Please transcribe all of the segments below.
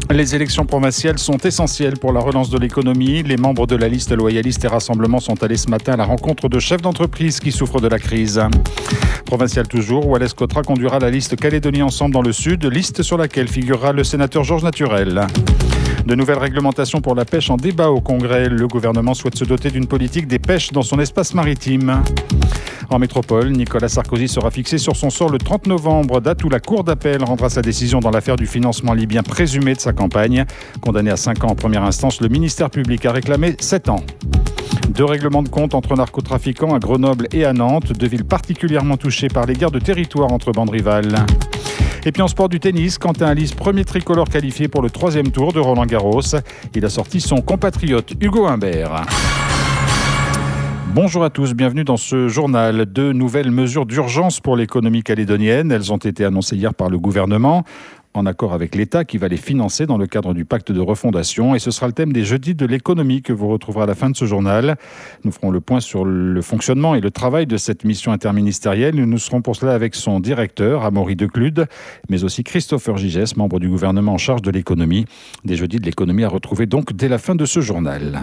Les élections provinciales sont essentielles pour la relance de l'économie. Les membres de la liste loyaliste et Rassemblement sont allés ce matin à la rencontre de chefs d'entreprise qui souffrent de la crise. Provincial toujours, Wallace Cotra conduira la liste Calédonie Ensemble dans le Sud, liste sur laquelle figurera le sénateur Georges Naturel. De nouvelles réglementations pour la pêche en débat au Congrès. Le gouvernement souhaite se doter d'une politique des pêches dans son espace maritime. En métropole, Nicolas Sarkozy sera fixé sur son sort le 30 novembre, date où la Cour d'appel rendra sa décision dans l'affaire du financement libyen présumé de sa campagne. Condamné à 5 ans en première instance, le ministère public a réclamé 7 ans. 2 règlements de compte entre narcotrafiquants à Grenoble et à Nantes, 2 villes particulièrement touchées par les guerres de territoire entre bandes rivales. Et puis en sport du tennis, Quentin Halys, premier tricolore qualifié pour le 3e tour de Roland-Garros. Il a sorti son compatriote Hugo Humbert. Bonjour à tous, bienvenue dans ce journal. 2 nouvelles mesures d'urgence pour l'économie calédonienne. Elles ont été annoncées hier par le gouvernement, en accord avec l'État qui va les financer dans le cadre du pacte de refondation. Et ce sera le thème des jeudis de l'économie que vous retrouverez à la fin de ce journal. Nous ferons le point sur le fonctionnement et le travail de cette mission interministérielle. Nous serons pour cela avec son directeur, Amaury Declude, mais aussi Christopher Gigès, membre du gouvernement en charge de l'économie. Des jeudis de l'économie à retrouver donc dès la fin de ce journal.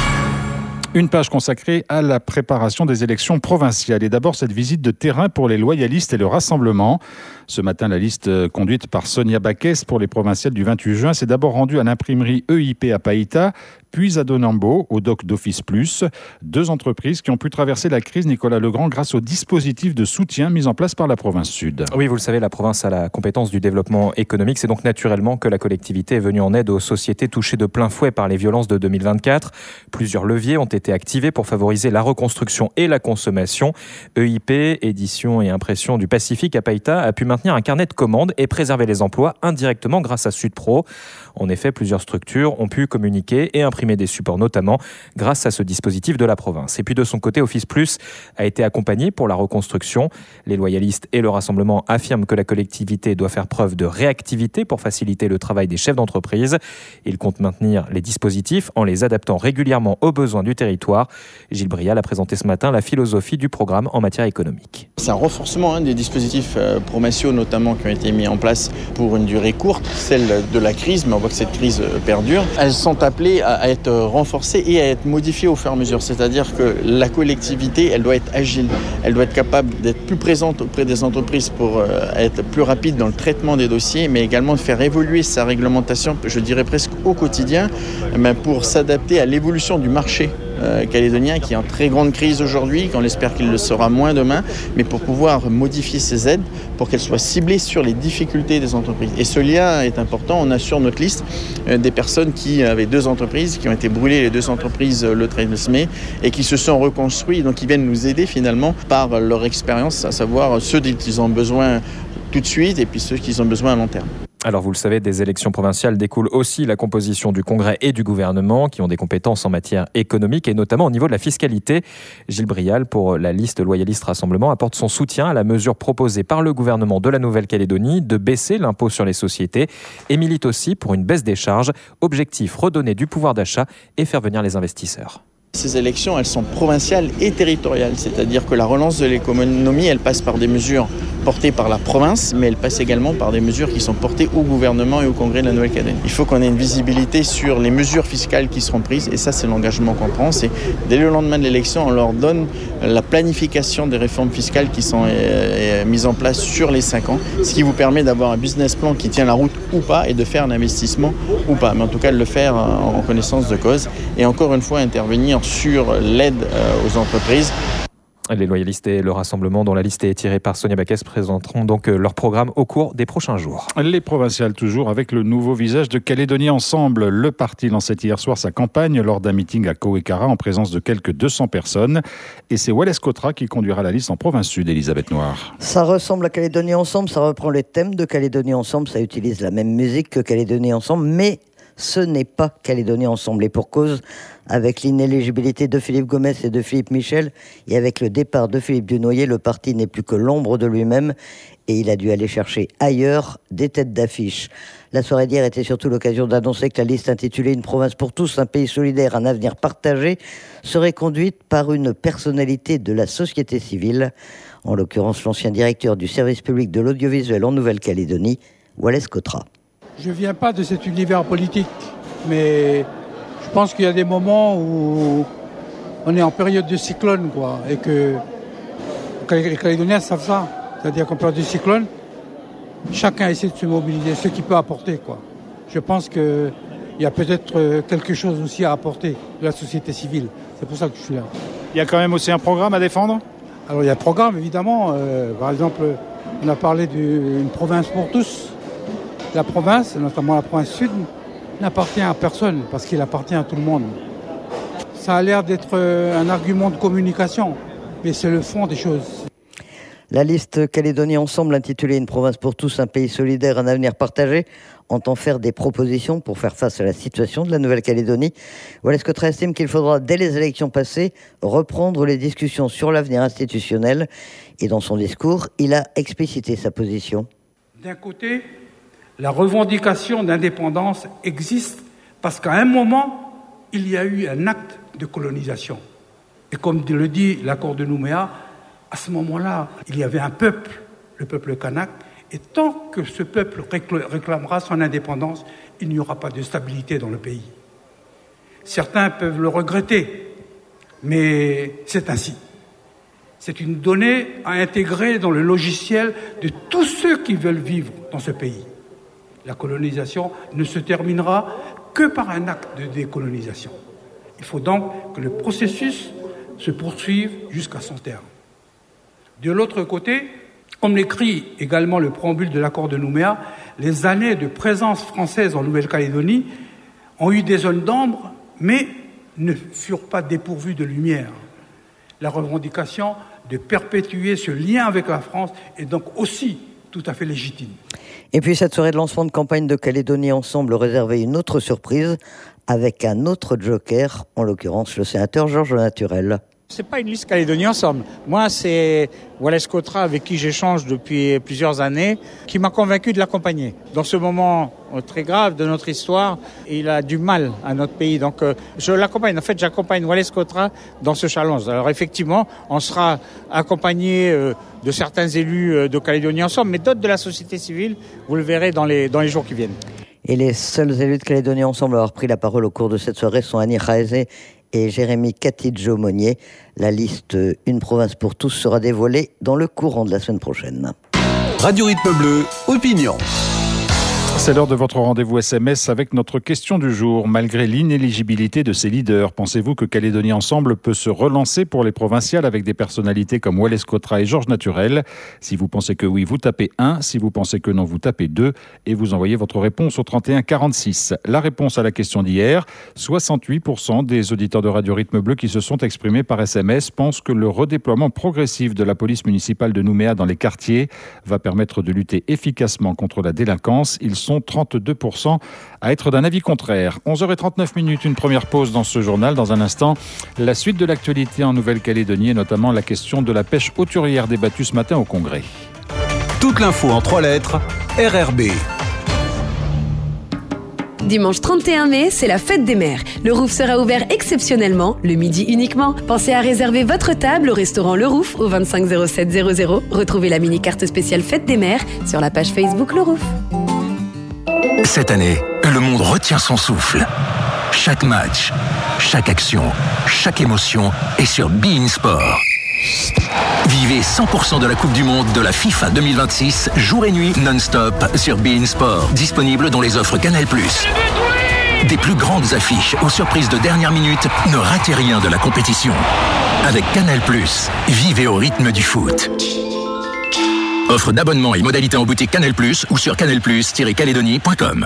Une page consacrée à la préparation des élections provinciales. Et d'abord, cette visite de terrain pour les loyalistes et le Rassemblement. Ce matin, la liste conduite par Sonia Baquès pour les provinciales du 28 juin s'est d'abord rendue à l'imprimerie EIP à Païta, puis à Donambo, au doc d'Office Plus. 2 entreprises qui ont pu traverser la crise, Nicolas Legrand, grâce au dispositif de soutien mis en place par la province Sud. Oui, vous le savez, la province a la compétence du développement économique. C'est donc naturellement que la collectivité est venue en aide aux sociétés touchées de plein fouet par les violences de 2024. Plusieurs leviers ont été activés pour favoriser la reconstruction et la consommation. EIP, édition et impression du Pacifique à Païta, a pu maintenir un carnet de commandes et préserver les emplois indirectement grâce à SudPro. En effet, plusieurs structures ont pu communiquer et imprimer des supports, notamment grâce à ce dispositif de la province. Et puis de son côté, Office Plus a été accompagné pour la reconstruction. Les loyalistes et le Rassemblement affirment que la collectivité doit faire preuve de réactivité pour faciliter le travail des chefs d'entreprise. Ils comptent maintenir les dispositifs en les adaptant régulièrement aux besoins du territoire. Gilles Brial a présenté ce matin la philosophie du programme en matière économique. C'est un renforcement des dispositifs provinciaux notamment qui ont été mis en place pour une durée courte, celle de la crise, mais on voit que cette crise perdure. Elles sont appelées à être renforcées et à être modifiées au fur et à mesure. C'est-à-dire que la collectivité, elle doit être agile, elle doit être capable d'être plus présente auprès des entreprises pour être plus rapide dans le traitement des dossiers, mais également de faire évoluer sa réglementation, je dirais presque au quotidien, mais pour s'adapter à l'évolution du marché calédonien qui est en très grande crise aujourd'hui, qu'on espère qu'il le sera moins demain, mais pour pouvoir modifier ces aides pour qu'elles soient ciblées sur les difficultés des entreprises. Et ce lien est important. On a sur notre liste des personnes qui avaient 2 entreprises, qui ont été brûlées, les 2 entreprises le 13 mai, et qui se sont reconstruites, donc qui viennent nous aider finalement par leur expérience, à savoir ceux dont ils ont besoin tout de suite et puis ceux qui ont besoin à long terme. Alors vous le savez, des élections provinciales découle aussi la composition du Congrès et du gouvernement qui ont des compétences en matière économique et notamment au niveau de la fiscalité. Gilles Brial, pour la liste loyaliste Rassemblement, apporte son soutien à la mesure proposée par le gouvernement de la Nouvelle-Calédonie de baisser l'impôt sur les sociétés et milite aussi pour une baisse des charges. Objectif, redonner du pouvoir d'achat et faire venir les investisseurs. Ces élections, elles sont provinciales et territoriales, c'est-à-dire que la relance de l'économie, elle passe par des mesures portées par la province, mais elle passe également par des mesures qui sont portées au gouvernement et au Congrès de la Nouvelle-Calédonie. Il faut qu'on ait une visibilité sur les mesures fiscales qui seront prises, et ça, c'est l'engagement qu'on prend. C'est dès le lendemain de l'élection, on leur donne la planification des réformes fiscales qui sont mises en place sur les 5 ans, ce qui vous permet d'avoir un business plan qui tient la route ou pas, et de faire un investissement ou pas, mais en tout cas de le faire en connaissance de cause, et encore une fois intervenir sur l'aide aux entreprises. Les loyalistes et le Rassemblement, dont la liste est tirée par Sonia Baquès, présenteront donc leur programme au cours des prochains jours. Les provinciales toujours avec le nouveau visage de Calédonie Ensemble. Le parti lançait hier soir sa campagne lors d'un meeting à Coécara en présence de quelques 200 personnes. Et c'est Wallace Cotra qui conduira la liste en province sud, Elisabeth Noir. Ça ressemble à Calédonie Ensemble, ça reprend les thèmes de Calédonie Ensemble, ça utilise la même musique que Calédonie Ensemble, mais ce n'est pas Calédonie Ensemble. Et pour cause, avec l'inéligibilité de Philippe Gomez et de Philippe Michel, et avec le départ de Philippe Dunoyer, le parti n'est plus que l'ombre de lui-même, et il a dû aller chercher ailleurs des têtes d'affiche. La soirée d'hier était surtout l'occasion d'annoncer que la liste intitulée « Une province pour tous, un pays solidaire, un avenir partagé » serait conduite par une personnalité de la société civile, en l'occurrence l'ancien directeur du service public de l'audiovisuel en Nouvelle-Calédonie, Wallace Cotra. Je ne viens pas de cet univers politique, mais je pense qu'il y a des moments où on est en période de cyclone, quoi, et que les Calédoniens savent ça. C'est-à-dire qu'en période de cyclone, chacun essaie de se mobiliser, ce qu'il peut apporter, quoi. Je pense qu'il y a peut-être quelque chose aussi à apporter de la société civile. C'est pour ça que je suis là. Il y a quand même aussi un programme à défendre ? Alors il y a un programme, évidemment. Par exemple, on a parlé d'une province pour tous. La province, notamment la province sud, n'appartient à personne parce qu'il appartient à tout le monde. Ça a l'air d'être un argument de communication, mais c'est le fond des choses. La liste Calédonie Ensemble, intitulée Une province pour tous, un pays solidaire, un avenir partagé, entend faire des propositions pour faire face à la situation de la Nouvelle-Calédonie. Wallace Cotra estime qu'il faudra, dès les élections passées, reprendre les discussions sur l'avenir institutionnel. Et dans son discours, il a explicité sa position. D'un côté, la revendication d'indépendance existe parce qu'à un moment, il y a eu un acte de colonisation. Et comme le dit l'accord de Nouméa, à ce moment-là, il y avait un peuple, le peuple kanak, et tant que ce peuple réclamera son indépendance, il n'y aura pas de stabilité dans le pays. Certains peuvent le regretter, mais c'est ainsi. C'est une donnée à intégrer dans le logiciel de tous ceux qui veulent vivre dans ce pays. La colonisation ne se terminera que par un acte de décolonisation. Il faut donc que le processus se poursuive jusqu'à son terme. De l'autre côté, comme l'écrit également le préambule de l'accord de Nouméa, les années de présence française en Nouvelle-Calédonie ont eu des zones d'ombre, mais ne furent pas dépourvues de lumière. La revendication de perpétuer ce lien avec la France est donc aussi tout à fait légitime. Et puis cette soirée de lancement de campagne de Calédonie Ensemble réservait une autre surprise avec un autre joker, en l'occurrence le sénateur Georges Naturel. C'est pas une liste Calédonie Ensemble. Moi, c'est Wallace Cotra, avec qui j'échange depuis plusieurs années, qui m'a convaincu de l'accompagner. Dans ce moment très grave de notre histoire, il a du mal à notre pays. Donc, je l'accompagne. En fait, j'accompagne Wallace Cotra dans ce challenge. Alors, effectivement, on sera accompagné de certains élus de Calédonie Ensemble, mais d'autres de la société civile, vous le verrez dans les jours qui viennent. Et les seuls élus de Calédonie Ensemble à avoir pris la parole au cours de cette soirée sont Annie Raezé et Jérémy Catidjo-Monnier. La liste Une province pour tous sera dévoilée dans le courant de la semaine prochaine. Radio Rythme Bleu, opinion. C'est l'heure de votre rendez-vous SMS avec notre question du jour. Malgré l'inéligibilité de ses leaders, pensez-vous que Calédonie Ensemble peut se relancer pour les provinciales avec des personnalités comme Wallace Cotra et Georges Naturel ? Si vous pensez que oui, vous tapez 1. Si vous pensez que non, vous tapez 2. Et vous envoyez votre réponse au 31 46. La réponse à la question d'hier, 68% des auditeurs de Radio Rythme Bleu qui se sont exprimés par SMS pensent que le redéploiement progressif de la police municipale de Nouméa dans les quartiers va permettre de lutter efficacement contre la délinquance. Ils sont 32% à être d'un avis contraire. 11h39, une première pause dans ce journal. Dans un instant, la suite de l'actualité en Nouvelle-Calédonie et notamment la question de la pêche hauturière débattue ce matin au Congrès. Toute l'info en 3 lettres, RRB. Dimanche 31 mai, c'est la fête des mères. Le Rouf sera ouvert exceptionnellement, le midi uniquement. Pensez à réserver votre table au restaurant Le Rouf au 25 07 00. Retrouvez la mini-carte spéciale fête des mères sur la page Facebook Le Rouf. Cette année, le monde retient son souffle. Chaque match, chaque action, chaque émotion est sur beIN Sport. Vivez 100% de la Coupe du Monde de la FIFA 2026, jour et nuit, non-stop, sur beIN Sport. Disponible dans les offres Canal+. Des plus grandes affiches aux surprises de dernière minute, ne ratez rien de la compétition. Avec Canal+, vivez au rythme du foot. Offre d'abonnement et modalités en boutique Canal+, ou sur canalplus-calédonie.com.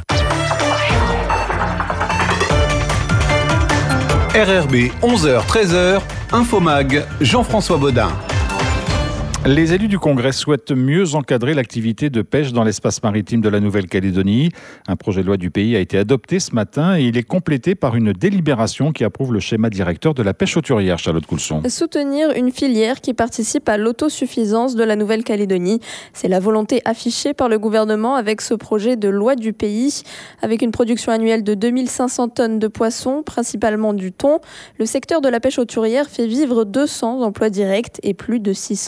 RRB, 11h-13h, Infomag, Jean-François Baudin. Les élus du Congrès souhaitent mieux encadrer l'activité de pêche dans l'espace maritime de la Nouvelle-Calédonie. Un projet de loi du pays a été adopté ce matin et il est complété par une délibération qui approuve le schéma directeur de la pêche hauturière, Charlotte Coulson. Soutenir une filière qui participe à l'autosuffisance de la Nouvelle-Calédonie. C'est la volonté affichée par le gouvernement avec ce projet de loi du pays. Avec une production annuelle de 2500 tonnes de poissons, principalement du thon, le secteur de la pêche hauturière fait vivre 200 emplois directs et plus de 600 emplois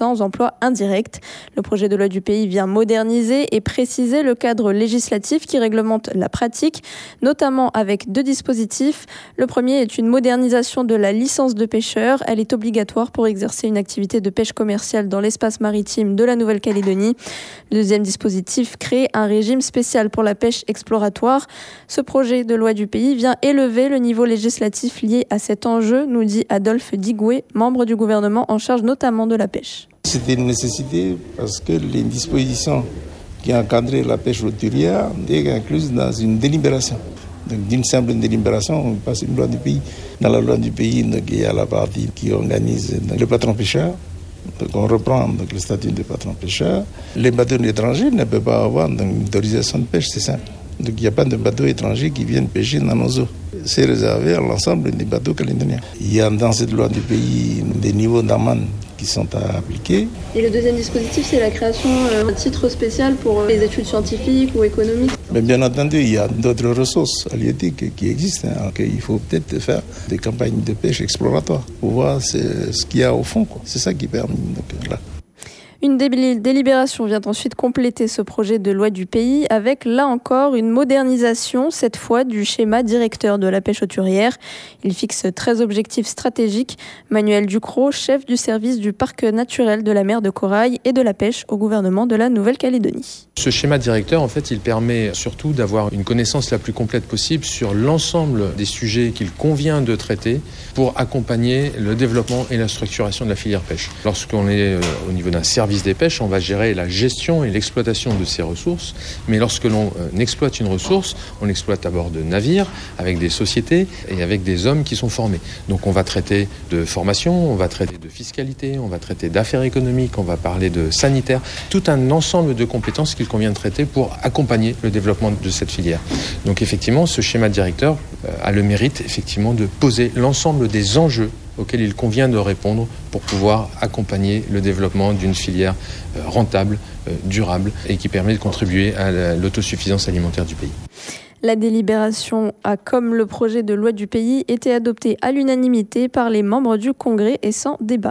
voie indirecte. Le projet de loi du pays vient moderniser et préciser le cadre législatif qui réglemente la pratique, notamment avec 2 dispositifs. Le premier est une modernisation de la licence de pêcheur. Elle est obligatoire pour exercer une activité de pêche commerciale dans l'espace maritime de la Nouvelle-Calédonie. Le deuxième dispositif crée un régime spécial pour la pêche exploratoire. Ce projet de loi du pays vient élever le niveau législatif lié à cet enjeu, nous dit Adolphe Digoué, membre du gouvernement en charge notamment de la pêche. C'était une nécessité parce que les dispositions qui encadraient la pêche roturière étaient incluses dans une délibération. Donc, d'une simple délibération, on passe une loi du pays. Dans la loi du pays, donc, il y a la partie qui organise le patron pêcheur. Donc on reprend donc, le statut de patron pêcheur. Les bateaux étrangers ne peuvent pas avoir une autorisation de pêche, c'est simple. Donc il n'y a pas de bateaux étrangers qui viennent pêcher dans nos eaux. C'est réservé à l'ensemble des bateaux calédoniens. Il y a dans cette loi du pays des niveaux d'amende qui sont à appliquer. Et le deuxième dispositif, c'est la création d'un titre spécial pour les études scientifiques ou économiques. Mais bien entendu, il y a d'autres ressources halieutiques qui existent. Hein. Il faut peut-être faire des campagnes de pêche exploratoires pour voir ce qu'il y a au fond. Quoi. C'est ça qui permet là. Une délibération vient ensuite compléter ce projet de loi du pays avec, là encore, une modernisation, cette fois du schéma directeur de la pêche hauturière. Il fixe 13 objectifs stratégiques. Manuel Ducrot, chef du service du parc naturel de la mer de Corail et de la pêche au gouvernement de la Nouvelle-Calédonie. Ce schéma directeur, en fait, il permet surtout d'avoir une connaissance la plus complète possible sur l'ensemble des sujets qu'il convient de traiter pour accompagner le développement et la structuration de la filière pêche. Lorsqu'on est au niveau d'un service des pêches, on va gérer la gestion et l'exploitation de ces ressources. Mais lorsque l'on exploite une ressource, on l'exploite à bord de navires, avec des sociétés et avec des hommes qui sont formés. Donc on va traiter de formation, on va traiter de fiscalité, on va traiter d'affaires économiques, on va parler de sanitaire, tout un ensemble de compétences qu'il convient de traiter pour accompagner le développement de cette filière. Donc effectivement, ce schéma directeur a le mérite effectivement de poser l'ensemble des enjeux auxquels il convient de répondre pour pouvoir accompagner le développement d'une filière rentable, durable et qui permet de contribuer à l'autosuffisance alimentaire du pays. La délibération a, comme le projet de loi du pays, été adoptée à l'unanimité par les membres du Congrès et sans débat.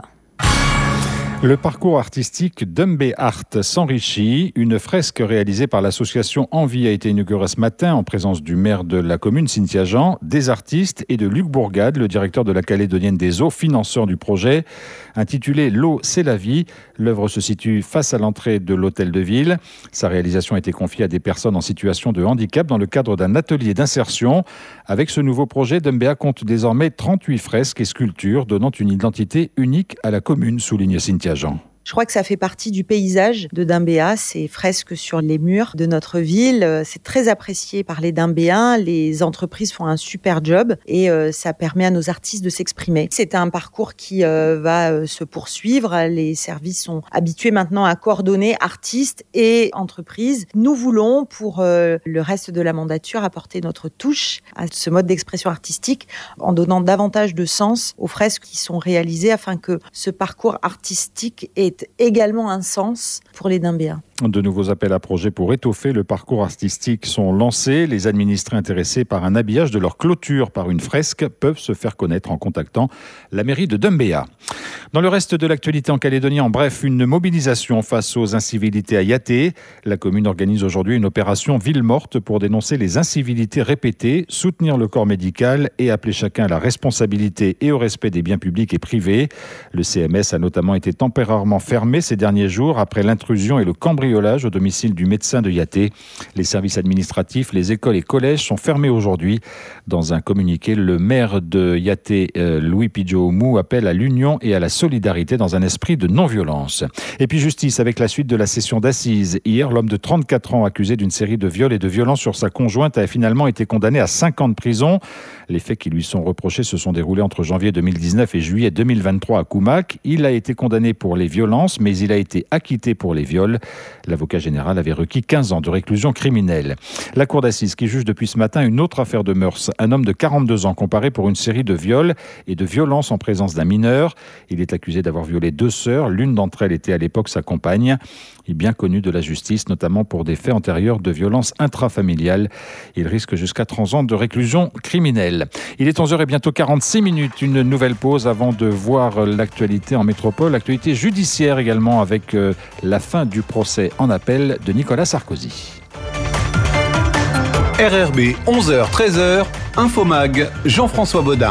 Le parcours artistique d'Umbé Art s'enrichit. Une fresque réalisée par l'association Envie a été inaugurée ce matin en présence du maire de la commune, Cynthia Jean, des artistes et de Luc Bourgade, le directeur de la Calédonienne des Eaux, financeur du projet. Intitulé « L'eau, c'est la vie », l'œuvre se situe face à l'entrée de l'hôtel de ville. Sa réalisation a été confiée à des personnes en situation de handicap dans le cadre d'un atelier d'insertion. Avec ce nouveau projet, Dumbéa compte désormais 38 fresques et sculptures donnant une identité unique à la commune, souligne Cynthia Jean. Je crois que ça fait partie du paysage de Dumbéa, ces fresques sur les murs de notre ville. C'est très apprécié par les Dumbéens. Les entreprises font un super job et ça permet à nos artistes de s'exprimer. C'est un parcours qui va se poursuivre. Les services sont habitués maintenant à coordonner artistes et entreprises. Nous voulons, pour le reste de la mandature, apporter notre touche à ce mode d'expression artistique en donnant davantage de sens aux fresques qui sont réalisées afin que ce parcours artistique ait également un sens pour les Dumbéens. De nouveaux appels à projets pour étoffer le parcours artistique sont lancés. Les administrés intéressés par un habillage de leur clôture par une fresque peuvent se faire connaître en contactant la mairie de Dumbéa. Dans le reste de l'actualité en Calédonie, en bref, une mobilisation face aux incivilités à Yaté. La commune organise aujourd'hui une opération ville morte pour dénoncer les incivilités répétées, soutenir le corps médical et appeler chacun à la responsabilité et au respect des biens publics et privés. Le CMS a notamment été temporairement fermé ces derniers jours après l'intrusion et le cambriolage au domicile du médecin de Yaté. Les services administratifs, les écoles et collèges sont fermés aujourd'hui. Dans un communiqué, le maire de Yaté, Louis Pidjo-Oumou, appelle à l'union et à la solidarité dans un esprit de non-violence. Et puis justice avec la suite de la session d'assises. Hier, l'homme de 34 ans accusé d'une série de viols et de violences sur sa conjointe a finalement été condamné à 5 ans de prison. Les faits qui lui sont reprochés se sont déroulés entre janvier 2019 et juillet 2023 à Koumak. Il a été condamné pour les violences, mais il a été acquitté pour les viols. L'avocat général avait requis 15 ans de réclusion criminelle. La cour d'assises qui juge depuis ce matin une autre affaire de mœurs. Un homme de 42 ans comparé pour une série de viols et de violences en présence d'un mineur. Il est accusé d'avoir violé 2 sœurs. L'une d'entre elles était à l'époque sa compagne. Il est bien connu de la justice, notamment pour des faits antérieurs de violences intrafamiliales. Il risque jusqu'à 30 ans de réclusion criminelle. Il est 11h et bientôt 46 minutes. Une nouvelle pause avant de voir l'actualité en métropole. L'actualité judiciaire également avec la fin du procès en appel de Nicolas Sarkozy. RRB 11h-13h, Infomag, Jean-François Baudin.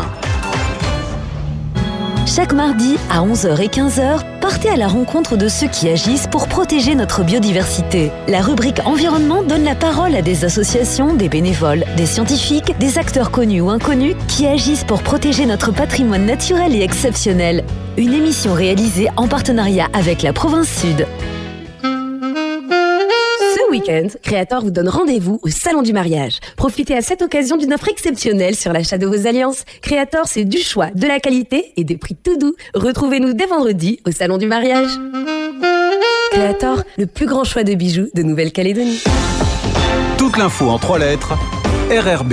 Chaque mardi à 11h et 15h, partez à la rencontre de ceux qui agissent pour protéger notre biodiversité. La rubrique Environnement donne la parole à des associations, des bénévoles, des scientifiques, des acteurs connus ou inconnus qui agissent pour protéger notre patrimoine naturel et exceptionnel. Une émission réalisée en partenariat avec la Province Sud. Ce week-end, Créator vous donne rendez-vous au Salon du Mariage. Profitez à cette occasion d'une offre exceptionnelle sur l'achat de vos alliances. Créator, c'est du choix, de la qualité et des prix tout doux. Retrouvez-nous dès vendredi au Salon du Mariage. Créator, le plus grand choix de bijoux de Nouvelle-Calédonie. Toute l'info en 3 lettres, RRB.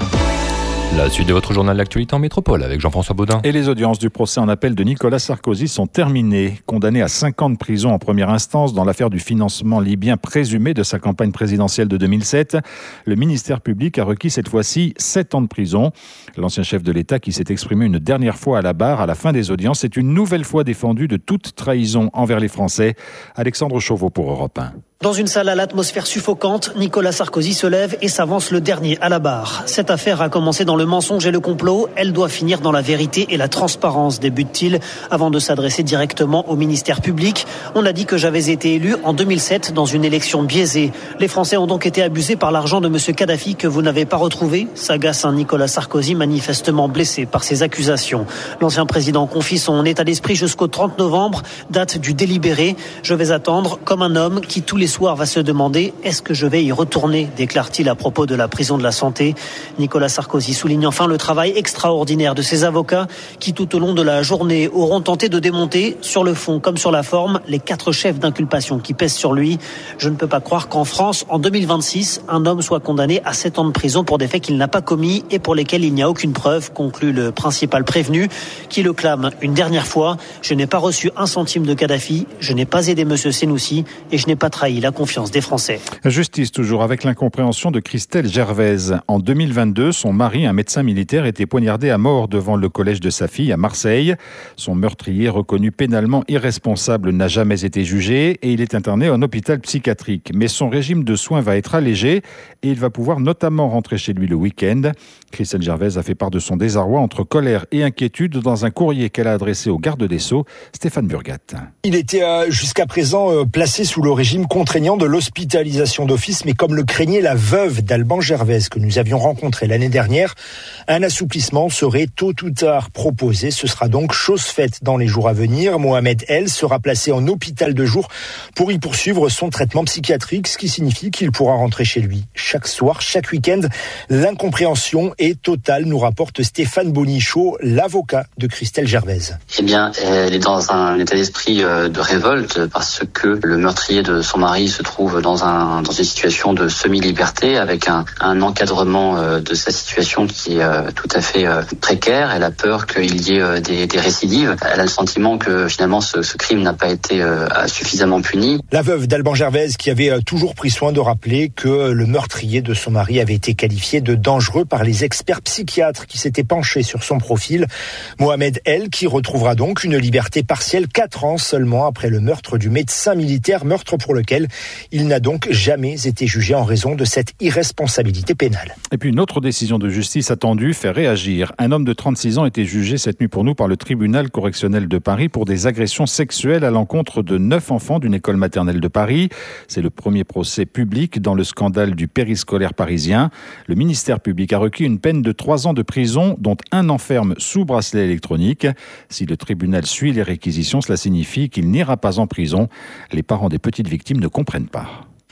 La suite de votre journal d'actualité en métropole avec Jean-François Baudin. Et les audiences du procès en appel de Nicolas Sarkozy sont terminées. Condamné à 5 ans de prison en première instance dans l'affaire du financement libyen présumé de sa campagne présidentielle de 2007, le ministère public a requis cette fois-ci 7 ans de prison. L'ancien chef de l'État qui s'est exprimé une dernière fois à la barre à la fin des audiences est une nouvelle fois défendu de toute trahison envers les Français. Alexandre Chauveau pour Europe 1. Dans une salle à l'atmosphère suffocante, Nicolas Sarkozy se lève et s'avance le dernier à la barre. Cette affaire a commencé dans le mensonge et le complot. Elle doit finir dans la vérité et la transparence, débute-t-il, avant de s'adresser directement au ministère public. On a dit que j'avais été élu en 2007 dans une élection biaisée. Les Français ont donc été abusés par l'argent de M. Kadhafi que vous n'avez pas retrouvé. S'agace un Nicolas Sarkozy manifestement blessé par ces accusations. L'ancien président confie son état d'esprit jusqu'au 30 novembre, date du délibéré. Je vais attendre comme un homme qui tous les soirs va se demander « Est-ce que je vais y retourner ?» déclare-t-il à propos de la prison de la Santé. Nicolas Sarkozy souligne enfin le travail extraordinaire de ses avocats qui tout au long de la journée auront tenté de démonter sur le fond comme sur la forme les 4 chefs d'inculpation qui pèsent sur lui. Je ne peux pas croire qu'en France, en 2026, un homme soit condamné à 7 ans de prison pour des faits qu'il n'a pas commis et pour lesquels il n'y a aucune preuve, conclut le principal prévenu qui le clame une dernière fois. Je n'ai pas reçu un centime de Kadhafi, je n'ai pas aidé M. Senoussi et je n'ai pas trahi la confiance des Français. Justice toujours avec l'incompréhension de Christelle Gervaise. En 2022, son mari, un médecin militaire, était poignardé à mort devant le collège de sa fille à Marseille. Son meurtrier, reconnu pénalement irresponsable, n'a jamais été jugé et il est interné en hôpital psychiatrique. Mais son régime de soins va être allégé et il va pouvoir notamment rentrer chez lui le week-end. Christelle Gervaise a fait part de son désarroi entre colère et inquiétude dans un courrier qu'elle a adressé au garde des Sceaux, Stéphane Burgat. Il était jusqu'à présent placé sous le régime contraignant de l'hospitalisation d'office, mais comme le craignait la veuve d'Alban Gervaise que nous avions rencontré l'année dernière, un assouplissement serait tôt ou tard proposé. Ce sera donc chose faite dans les jours à venir. Mohamed El sera placé en hôpital de jour pour y poursuivre son traitement psychiatrique, ce qui signifie qu'il pourra rentrer chez lui chaque soir, chaque week-end. L'incompréhension est totale, nous rapporte Stéphane Bonichot, l'avocat de Christelle Gervaise. Eh bien, elle est dans un état d'esprit de révolte parce que le meurtrier de son mari se trouve dans une situation de semi-liberté avec un encadrement de sa situation qui est tout à fait précaire. Elle a peur qu'il y ait des récidives. Elle a le sentiment que finalement ce crime n'a pas été suffisamment puni. La veuve d'Alban Gervaise qui avait toujours pris soin de rappeler que le meurtrier de son mari avait été qualifié de dangereux par les experts psychiatres qui s'étaient penchés sur son profil. Mohamed El qui retrouvera donc une liberté partielle 4 ans seulement après le meurtre du médecin militaire, meurtre pour lequel il n'a donc jamais été jugé en raison de cette irresponsabilité pénale. Et puis une autre décision de justice attendue fait réagir. Un homme de 36 ans a été jugé cette nuit pour nous par le tribunal correctionnel de Paris pour des agressions sexuelles à l'encontre de 9 enfants d'une école maternelle de Paris. C'est le premier procès public dans le scandale du périscolaire parisien. Le ministère public a requis une peine de 3 ans de prison, dont 1 an ferme sous bracelet électronique. Si le tribunal suit les réquisitions, cela signifie qu'il n'ira pas en prison. Les parents des petites victimes ne comprennent pas.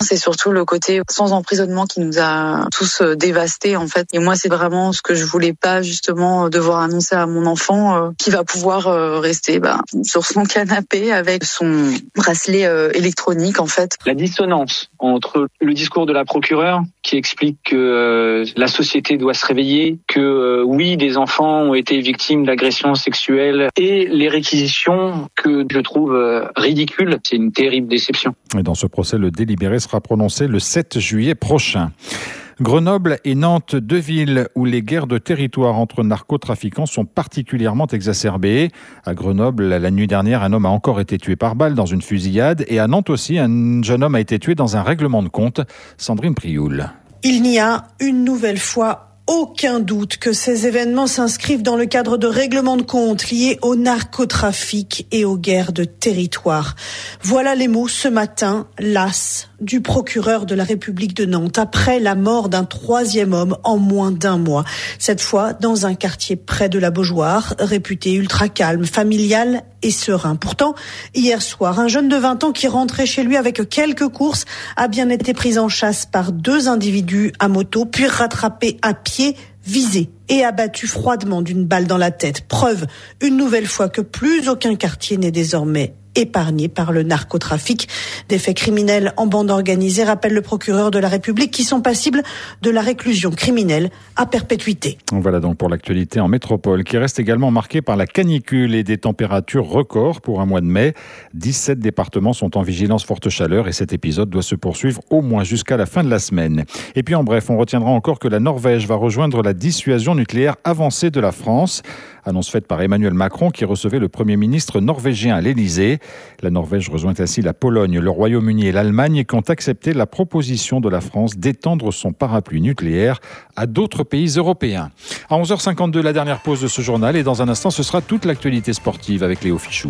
C'est surtout le côté sans emprisonnement qui nous a tous dévastés en fait. Et moi, c'est vraiment ce que je voulais pas, justement, devoir annoncer à mon enfant qui va pouvoir rester sur son canapé avec son bracelet électronique en fait. La dissonance entre le discours de la procureure qui explique que la société doit se réveiller, que oui, des enfants ont été victimes d'agressions sexuelles et les réquisitions que je trouve ridicules. C'est une terrible déception. Et dans ce procès, le délibéré sera prononcé le 7 juillet prochain. Grenoble et Nantes, deux villes où les guerres de territoire entre narcotrafiquants sont particulièrement exacerbées. À Grenoble, la nuit dernière, un homme a encore été tué par balle dans une fusillade. Et à Nantes aussi, un jeune homme a été tué dans un règlement de compte. Sandrine Prioul. Il n'y a une nouvelle fois aucun doute que ces événements s'inscrivent dans le cadre de règlements de compte liés au narcotrafic et aux guerres de territoire. Voilà les mots ce matin, las, du procureur de la République de Nantes après la mort d'un troisième homme en moins d'un mois. Cette fois dans un quartier près de la Beaujoire, réputé ultra calme, familial et serein. Pourtant, hier soir, un jeune de 20 ans qui rentrait chez lui avec quelques courses a bien été pris en chasse par deux individus à moto, puis rattrapé à pied, visé et abattu froidement d'une balle dans la tête. Preuve, une nouvelle fois, que plus aucun quartier n'est désormais épargnés par le narcotrafic. Des faits criminels en bande organisée, rappelle le procureur de la République, qui sont passibles de la réclusion criminelle à perpétuité. Voilà donc pour l'actualité en métropole, qui reste également marquée par la canicule et des températures records pour un mois de mai. 17 départements sont en vigilance forte chaleur et cet épisode doit se poursuivre au moins jusqu'à la fin de la semaine. Et puis en bref, on retiendra encore que la Norvège va rejoindre la dissuasion nucléaire avancée de la France. Annonce faite par Emmanuel Macron qui recevait le Premier ministre norvégien à l'Élysée. La Norvège rejoint ainsi la Pologne, le Royaume-Uni et l'Allemagne qui ont accepté la proposition de la France d'étendre son parapluie nucléaire à d'autres pays européens. À 11h52, la dernière pause de ce journal et dans un instant, ce sera toute l'actualité sportive avec Léo Fichou.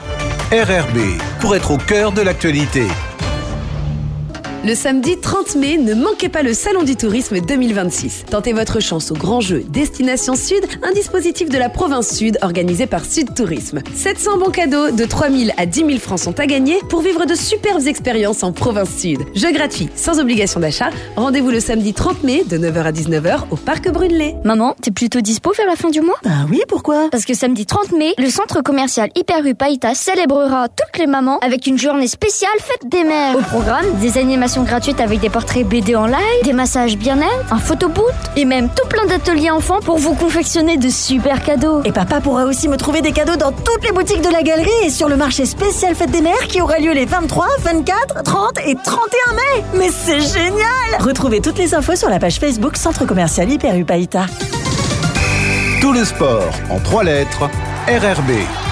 RRB, pour être au cœur de l'actualité. Le samedi 30 mai, ne manquez pas le Salon du Tourisme 2026. Tentez votre chance au grand jeu Destination Sud, un dispositif de la province Sud organisé par Sud Tourisme. 700 bons cadeaux de 3 000 à 10 000 francs sont à gagner pour vivre de superbes expériences en province Sud. Jeux gratuits, sans obligation d'achat. Rendez-vous le samedi 30 mai de 9h à 19h au Parc Brunelay. Maman, t'es plutôt dispo vers la fin du mois ? Bah oui, pourquoi ? Parce que samedi 30 mai, le centre commercial Hyper Rue Païta célébrera toutes les mamans avec une journée spéciale fête des mères. Au programme, des animations gratuites avec des portraits BD en live, des massages bien-être, un photobooth et même tout plein d'ateliers enfants pour vous confectionner de super cadeaux. Et papa pourra aussi me trouver des cadeaux dans toutes les boutiques de la galerie et sur le marché spécial Fête des Mères qui aura lieu les 23, 24, 30 et 31 mai. Mais c'est génial! Retrouvez toutes les infos sur la page Facebook Centre commercial Hyper Rue Païta. Tout le sport en 3 lettres, RRB.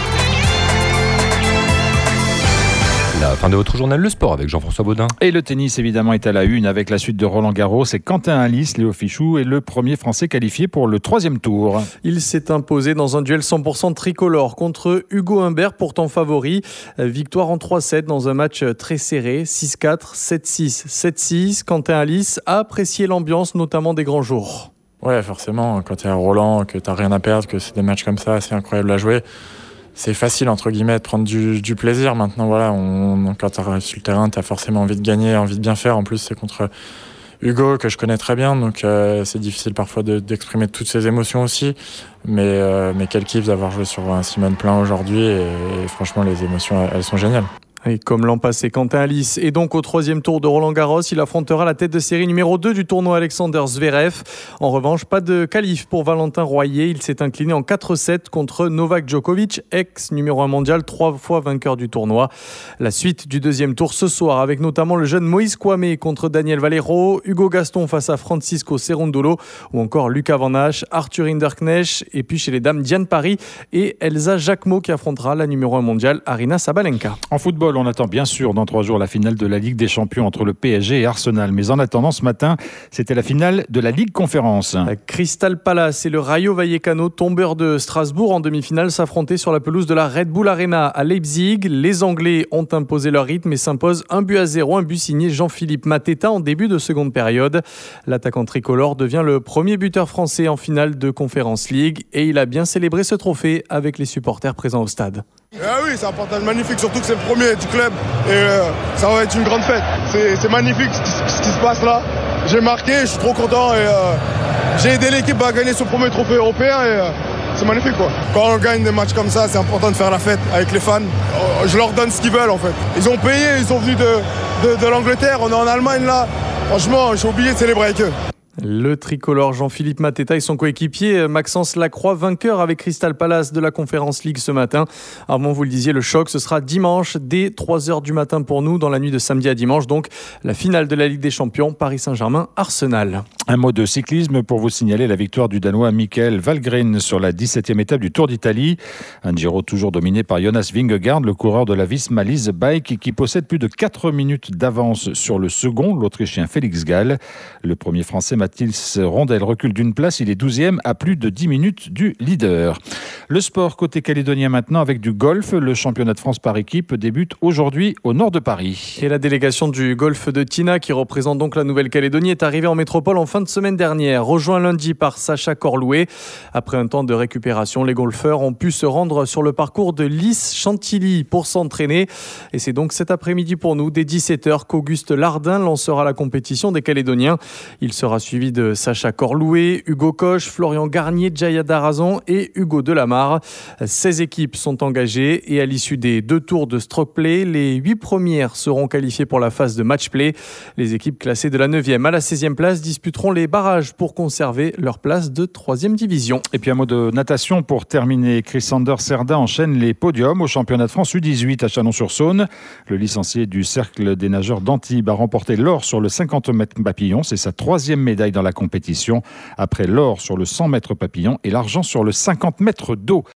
La fin de votre journal Le Sport avec Jean-François Baudin. Et le tennis évidemment est à la une avec la suite de Roland Garros. Et Quentin Halys, Léo Fichou, est le premier Français qualifié pour le 3e tour. Il s'est imposé dans un duel 100% tricolore contre Hugo Humbert, pourtant favori. Victoire en 3-7 dans un match très serré, 6-4, 7-6, 7-6. Quentin Halys a apprécié l'ambiance, notamment des grands jours. Ouais, forcément, quand tu es à Roland, que tu n'as rien à perdre, que c'est des matchs comme ça, c'est incroyable à jouer. C'est facile, entre guillemets, de prendre du plaisir. Maintenant, voilà, quand tu arrives sur le terrain, tu as forcément envie de gagner, envie de bien faire. En plus, c'est contre Hugo, que je connais très bien, donc c'est difficile parfois d'exprimer toutes ces émotions aussi. Mais quel kiff d'avoir joué sur un Simone Plein aujourd'hui. Et franchement, les émotions, elles sont géniales. Et comme l'an passé, Quentin Halys est donc au 3e tour de Roland Garros. Il affrontera la tête de série numéro 2 du tournoi Alexander Zverev. En revanche, pas de qualif pour Valentin Royer. Il s'est incliné en 4-7 contre Novak Djokovic, ex-numéro 1 mondial, 3 fois vainqueur du tournoi. La suite du 2e tour ce soir avec notamment le jeune Moïse Kouamé contre Daniel Valero, Hugo Gaston face à Francisco Cerundolo ou encore Lucas Van Hache, Arthur Hinderknecht et puis chez les dames Diane Paris et Elsa Jacquemot qui affrontera la numéro 1 mondiale Aryna Sabalenka. En football, on attend bien sûr dans 3 jours la finale de la Ligue des Champions entre le PSG et Arsenal. Mais en attendant, ce matin, c'était la finale de la Ligue Conférence. Crystal Palace et le Rayo Vallecano, tombeur de Strasbourg en demi-finale, s'affrontaient sur la pelouse de la Red Bull Arena à Leipzig. Les Anglais ont imposé leur rythme et s'imposent 1-0, un but signé Jean-Philippe Mateta en début de seconde période. L'attaquant tricolore devient le premier buteur français en finale de Conference League et il a bien célébré ce trophée avec les supporters présents au stade. Oui, c'est un partage magnifique, surtout que c'est le premier du club et ça va être une grande fête. C'est magnifique ce qui se passe là. J'ai marqué, je suis trop content et j'ai aidé l'équipe à gagner son premier trophée européen et c'est magnifique quoi. Quand on gagne des matchs comme ça, c'est important de faire la fête avec les fans. Je leur donne ce qu'ils veulent en fait. Ils ont payé, ils sont venus de l'Angleterre, on est en Allemagne là. Franchement, j'ai oublié de célébrer avec eux. Le tricolore Jean-Philippe Mateta et son coéquipier Maxence Lacroix, vainqueur avec Crystal Palace de la Conference League ce matin. Armand, vous le disiez, le choc, ce sera dimanche dès 3h du matin pour nous, dans la nuit de samedi à dimanche. Donc, la finale de la Ligue des Champions, Paris Saint-Germain-Arsenal. Un mot de cyclisme pour vous signaler la victoire du Danois Michael Valgren sur la 17e étape du Tour d'Italie. Un Giro toujours dominé par Jonas Vingegaard, le coureur de la Visma Lease Bike, qui possède plus de 4 minutes d'avance sur le second, l'Autrichien Félix Gall. Le premier Français Mathilde Rondel recule d'une place, il est 12e à plus de 10 minutes du leader. Le sport côté calédonien maintenant avec du golf. Le championnat de France par équipe débute aujourd'hui au nord de Paris. Et la délégation du golf de Tina, qui représente donc la Nouvelle-Calédonie, est arrivée en métropole en fin de semaine dernière. Rejoint lundi par Sacha Corlouet. Après un temps de récupération, les golfeurs ont pu se rendre sur le parcours de Lys-Chantilly pour s'entraîner. Et c'est donc cet après-midi pour nous, dès 17h, qu'Auguste Lardin lancera la compétition des Calédoniens. Il sera suivi de Sacha Corlouet, Hugo Koch, Florian Garnier, Jaya Darazan et Hugo Delamarre. 16 équipes sont engagées et à l'issue des 2 tours de stroke play, les 8 premières seront qualifiées pour la phase de match play. Les équipes classées de la 9e à la 16e place disputeront les barrages pour conserver leur place de 3e division. Et puis un mot de natation pour terminer. Chris-Sander Cerda enchaîne les podiums au championnat de France U18 à Chalon-sur-Saône. Le licencié du Cercle des nageurs d'Antibes a remporté l'or sur le 50 mètres papillon. C'est sa 3e médaille dans la compétition, après l'or sur le 100 mètres papillon et l'argent sur le 50 mètres d'eau.